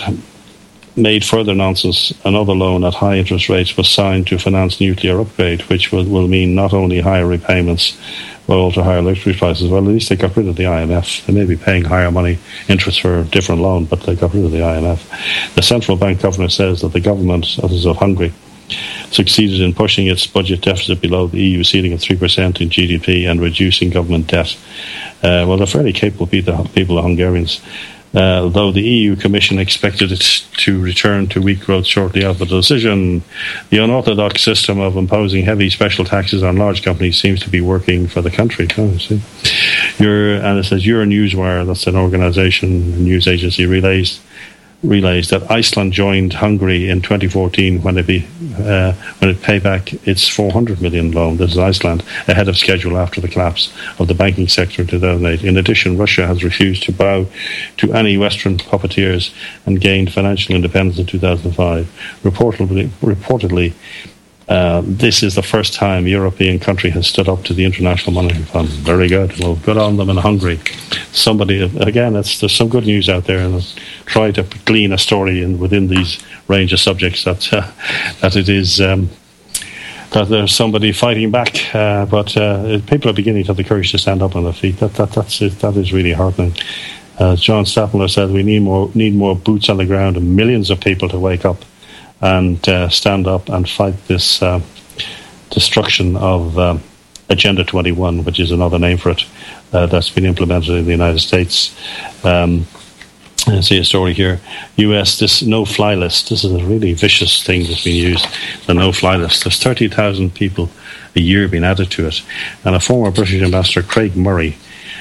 made further nonsense, another loan at high interest rates was signed to finance nuclear upgrade, which will, will mean not only higher repayments but also higher electricity prices. Well, at least they got rid of the I M F. They may be paying higher money interest for a different loan, but they got rid of the I M F. The central bank governor says that the government, that is of Hungary, succeeded in pushing its budget deficit below the E U ceiling of three percent in G D P and reducing government debt. Uh, well, they're fairly capable people, people the Hungarians. Uh, though the E U Commission expected it to return to weak growth shortly after the decision, the unorthodox system of imposing heavy special taxes on large companies seems to be working for the country. Oh, see. Your, and it says Euronewswire, that's an organisation, a news agency, relays relays that Iceland joined Hungary in twenty fourteen when it be uh, when it paid back its four hundred million loan. This is Iceland, ahead of schedule after the collapse of the banking sector in two thousand eight. In addition, Russia has refused to bow to any Western puppeteers and gained financial independence in two thousand five. Reportedly, reportedly uh, this is the first time a European country has stood up to the International Monetary Fund. Very good. Well, good on them in Hungary. Somebody, again, it's, there's some good news out there, and I'll try to glean a story in, within these range of subjects that uh, that it is um, that there's somebody fighting back. Uh, but uh, people are beginning to have the courage to stand up on their feet. That that that's it. That is really heartening. As John Stapler said, we need more need more boots on the ground and millions of people to wake up and uh, stand up and fight this uh, destruction of uh, Agenda twenty-one, which is another name for it, uh, that's been implemented in the United States. Um, I see a story here. U S, this no-fly list. This is a really vicious thing that's been used, the no-fly list. There's thirty thousand people a year being added to it. And a former British ambassador, Craig Murray,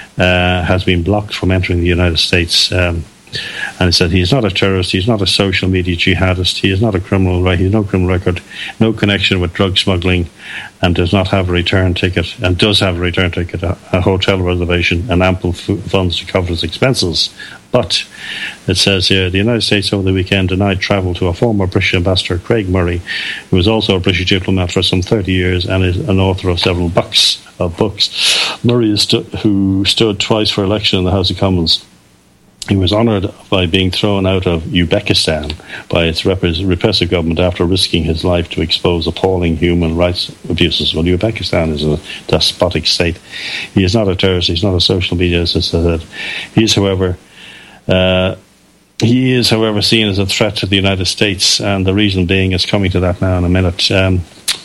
uh, has been blocked from entering the United States. Um, and he said he's not a terrorist, he's not a social media jihadist, he is not a criminal, right? He has no criminal record, no connection with drug smuggling, and does not have a return ticket, and does have a return ticket, a, a hotel reservation, and ample f- funds to cover his expenses. But it says here, the United States over the weekend denied travel to a former British ambassador, Craig Murray, who was also a British diplomat for some thirty years and is an author of several books. Of books. Murray, is stu- who stood twice for election in the House of Commons, he was honoured by being thrown out of Uzbekistan by its rep- repressive government after risking his life to expose appalling human rights abuses. Well, Uzbekistan is a despotic state. He is not a terrorist. He's not a social media, as I said. He is, however, uh, he is, however, seen as a threat to the United States, and the reason being is coming to that now in a minute. Um,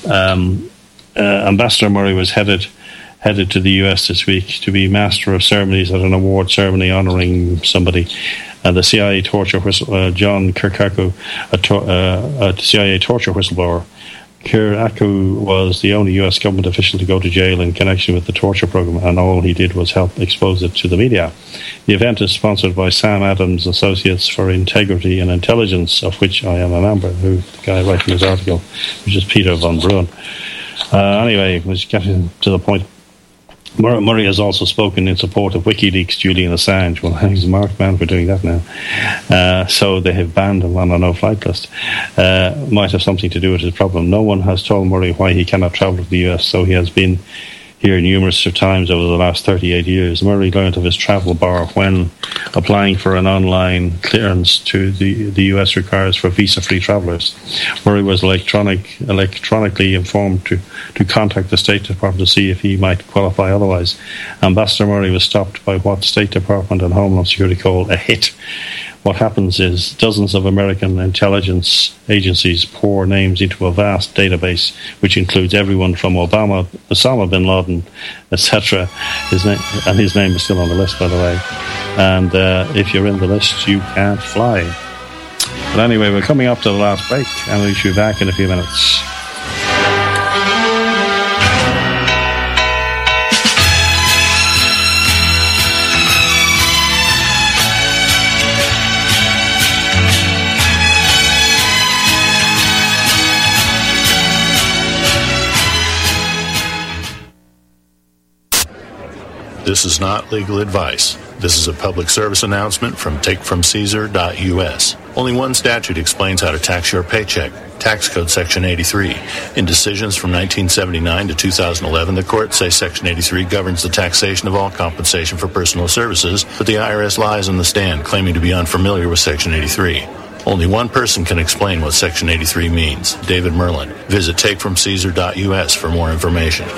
um, uh, Ambassador Murray was headed. headed to the U S this week to be Master of Ceremonies at an award ceremony honouring somebody. And the C I A torture whistle, uh, John Kirkaku, a, to- uh, a C I A torture whistleblower, Keir Aku was the only U S government official to go to jail in connection with the torture program, and all he did was help expose it to the media. The event is sponsored by Sam Adams Associates for Integrity and Intelligence, of which I am a member, who the guy writing this article, which is Peter von Bruin. Uh, anyway, let's get to the point. Murray has also spoken in support of WikiLeaks' Julian Assange. Well, he's a marked man for doing that now. Uh, so they have banned him on a no-flight list. Uh, might have something to do with his problem. No one has told Murray why he cannot travel to the U S, so he has been here numerous times over the last thirty-eight years. Murray learned of his travel bar when applying for an online clearance to the, the U S requires for visa-free travellers. Murray was electronic, electronically informed to, to contact the State Department to see if he might qualify otherwise. Ambassador Murray was stopped by what State Department and Homeland Security call a hit. What happens is dozens of American intelligence agencies pour names into a vast database, which includes everyone from Obama, Osama bin Laden, et cetera. His name, and his name is still on the list, by the way. And uh, if you're in the list, you can't fly. But anyway, we're coming up to the last break, and we should be back in a few minutes. This is not legal advice. This is a public service announcement from take from caesar dot U S. Only one statute explains how to tax your paycheck. Tax Code Section eighty-three. In decisions from nineteen seventy-nine to two thousand eleven, the courts say Section eighty-three governs the taxation of all compensation for personal services, but the I R S lies on the stand, claiming to be unfamiliar with Section eighty-three. Only one person can explain what Section eighty-three means, David Merlin. Visit take from caesar dot U S for more information.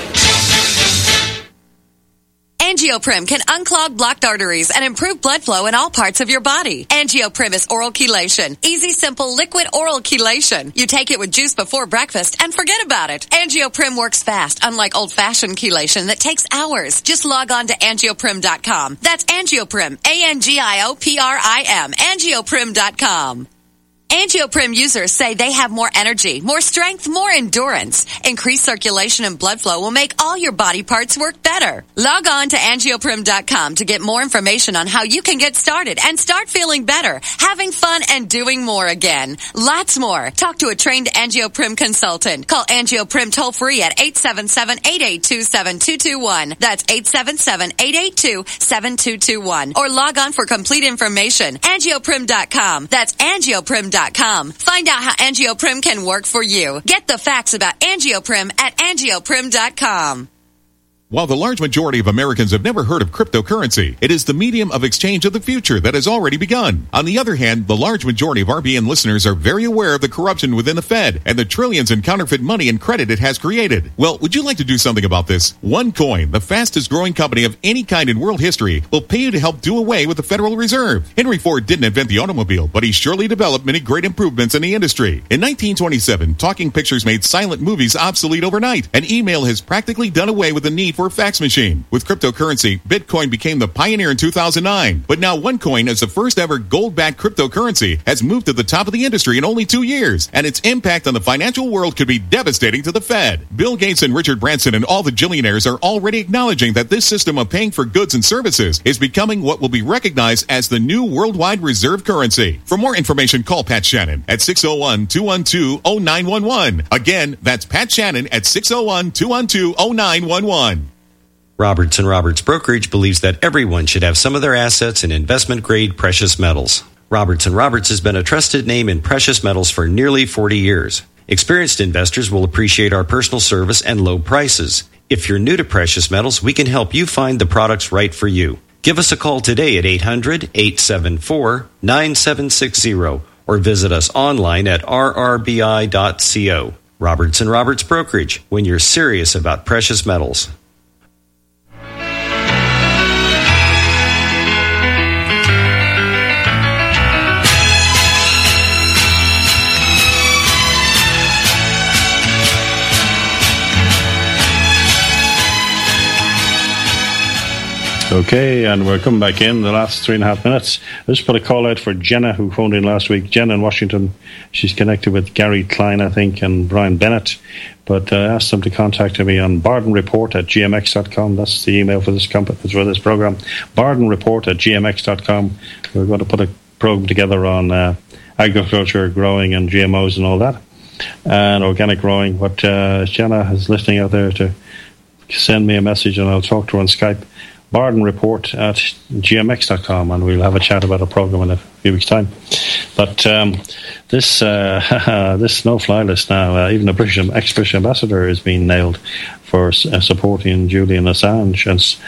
Angioprim can unclog blocked arteries and improve blood flow in all parts of your body. Angioprim is oral chelation. Easy, simple, liquid oral chelation. You take it with juice before breakfast and forget about it. Angioprim works fast, unlike old-fashioned chelation that takes hours. Just log on to angioprim dot com. That's Angioprim, A N G I O P R I M, angioprim dot com. Angioprim users say they have more energy, more strength, more endurance. Increased circulation and blood flow will make all your body parts work better. Log on to angioprim dot com to get more information on how you can get started and start feeling better, having fun, and doing more again. Lots more. Talk to a trained Angioprim consultant. Call Angioprim toll-free at eight seven seven, eight eight two, seven two two one. That's eight seven seven, eight eight two, seven two two one. Or log on for complete information. angioprim dot com. That's angioprim dot com. Find out how Angioprim can work for you. Get the facts about Angioprim at angioprim dot com. While the large majority of Americans have never heard of cryptocurrency, it is the medium of exchange of the future that has already begun. On the other hand, the large majority of R B N listeners are very aware of the corruption within the Fed and the trillions in counterfeit money and credit it has created. Well, would you like to do something about this? OneCoin, the fastest growing company of any kind in world history, will pay you to help do away with the Federal Reserve. Henry Ford didn't invent the automobile, but he surely developed many great improvements in the industry. In nineteen twenty-seven, talking pictures made silent movies obsolete overnight, and email has practically done away with the need for a fax machine. With cryptocurrency, Bitcoin became the pioneer in two thousand nine. But now OneCoin, as the first ever gold-backed cryptocurrency, has moved to the top of the industry in only two years, and its impact on the financial world could be devastating to the Fed. Bill Gates and Richard Branson and all the billionaires are already acknowledging that this system of paying for goods and services is becoming what will be recognized as the new worldwide reserve currency. For more information, call Pat Shannon at six oh one, two one two, oh nine one one. Again, that's Pat Shannon at six oh one, two one two, oh nine one one. Roberts and Roberts Brokerage believes that everyone should have some of their assets in investment-grade precious metals. Roberts and Roberts has been a trusted name in precious metals for nearly forty years. Experienced investors will appreciate our personal service and low prices. If you're new to precious metals, we can help you find the products right for you. Give us a call today at eight hundred, eight seven four, nine seven six zero or visit us online at r r b i dot co. Roberts and Roberts Brokerage, when you're serious about precious metals. Okay, and we're coming back in the last three and a half minutes. Let's put a call out for Jenna, who phoned in last week. Jenna in Washington. She's connected with Gary Klein, I think, and Brian Bennett. But uh, I asked them to contact me on barden report at g m x dot com. That's the email for this company, for this program. barden report at g m x dot com. We're going to put a program together on uh, agriculture, growing, and G M Os and all that, and organic growing. But uh, Jenna is listening out there to send me a message, and I'll talk to her on Skype. barden report at g m x dot com, and we'll have a chat about a program in a few weeks' time. But um, this uh, this no-fly list now, uh, even the British ex-British ambassador is being nailed for uh, supporting Julian Assange.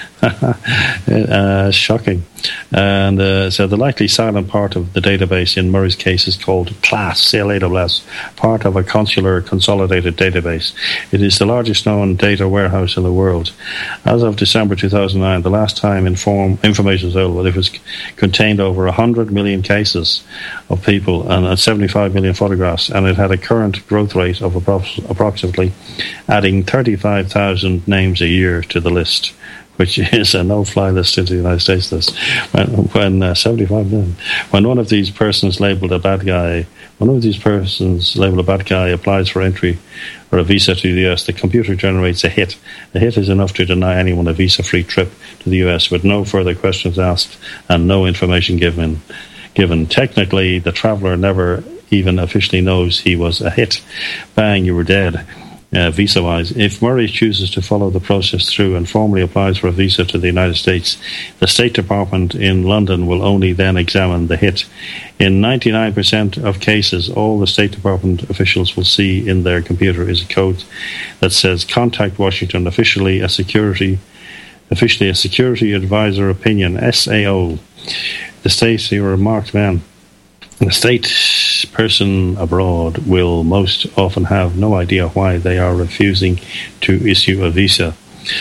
And uh, shocking. And uh, so the likely silent part of the database in Murray's case is called CLASS, C L A S S, part of a consular consolidated database. It is the largest known data warehouse in the world. As of December two thousand nine, the last time inform, information was available, it was c- contained over one hundred million cases of people and uh, seventy-five million photographs, and it had a current growth rate of appro- approximately adding thirty-five thousand names a year to the list, which is a no-fly list into the United States list. When, when uh, seventy-five million, when one of these persons labelled a bad guy, when one of these persons labelled a bad guy applies for entry or a visa to the U S, the computer generates a hit. A hit is enough to deny anyone a visa-free trip to the U S with no further questions asked and no information given. Given technically, the traveller never even officially knows he was a hit. Bang, you were dead. Uh, visa-wise, if Murray chooses to follow the process through and formally applies for a visa to the United States, the State Department in London will only then examine the hit. In ninety-nine percent of cases, all the State Department officials will see in their computer is a code that says "Contact Washington, officially a security, officially a security advisor opinion, S A O." The state, you're a marked man. The state person abroad will most often have no idea why they are refusing to issue a visa,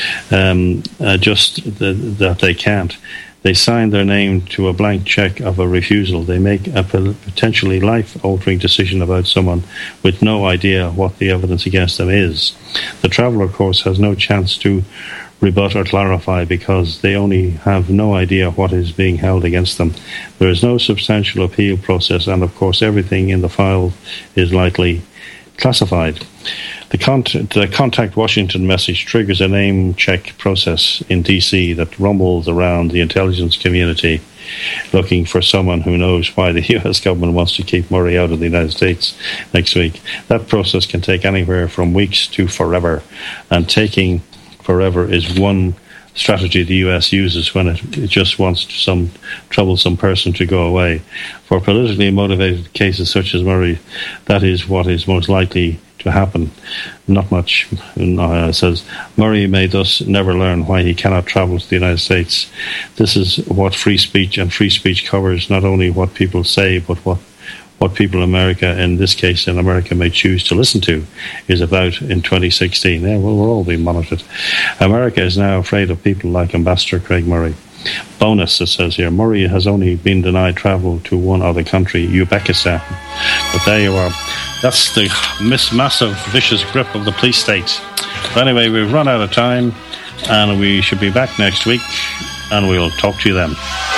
um, uh, just the, that they can't. They sign their name to a blank check of a refusal. They make a potentially life-altering decision about someone with no idea what the evidence against them is. The traveller, of course, has no chance to rebut or clarify because they only have no idea what is being held against them. There is no substantial appeal process, and of course everything in the file is likely classified. The, con- the Contact Washington message triggers a name check process in D C that rumbles around the intelligence community looking for someone who knows why the U S government wants to keep Murray out of the United States next week. That process can take anywhere from weeks to forever, and taking forever is one strategy the U S uses when it, it just wants some troublesome person to go away. For politically motivated cases such as Murray, that is what is most likely to happen. Not much. Uh, it says, Murray may thus never learn why he cannot travel to the United States. This is what free speech, and free speech covers not only what people say, but what what people in America, in this case in America, may choose to listen to, is about in twenty sixteen. Yeah, well, we're all being monitored. America is now afraid of people like Ambassador Craig Murray. Bonus, it says here, Murray has only been denied travel to one other country, Uzbekistan. But there you are. That's the miss massive, vicious grip of the police state. But anyway, we've run out of time, and we should be back next week, and we'll talk to you then.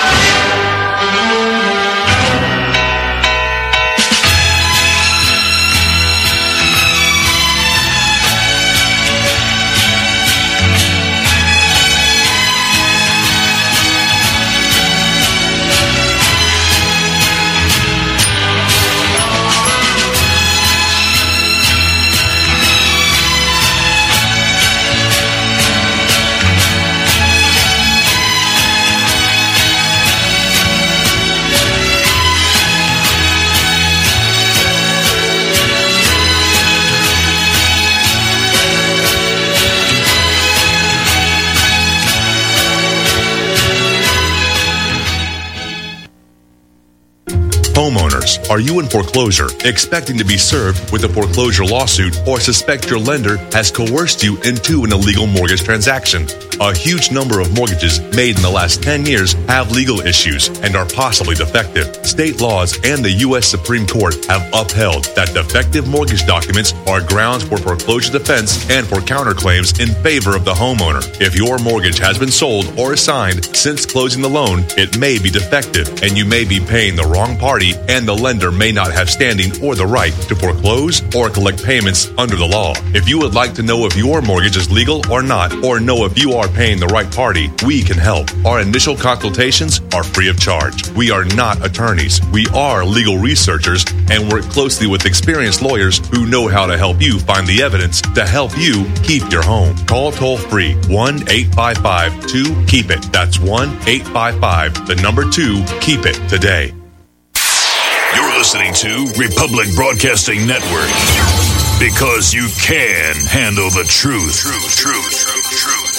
Homeowners, are you in foreclosure, expecting to be served with a foreclosure lawsuit, or suspect your lender has coerced you into an illegal mortgage transaction? A huge number of mortgages made in the last ten years have legal issues and are possibly defective. State laws and the U S Supreme Court have upheld that defective mortgage documents are grounds for foreclosure defense and for counterclaims in favor of the homeowner. If your mortgage has been sold or assigned since closing the loan, it may be defective and you may be paying the wrong party, and the lender may not have standing or the right to foreclose or collect payments under the law. If you would like to know if your mortgage is legal or not, or know if you are paying the right party, we can help. Our initial consultations are free of charge. We are not attorneys. We are legal researchers and work closely with experienced lawyers who know how to help you find the evidence to help you keep your home. Call toll free one eight five five two keep it. That's one eight five five the number two keep it today. You're listening to Republic Broadcasting Network, because you can handle the truth. Truth, truth, truth.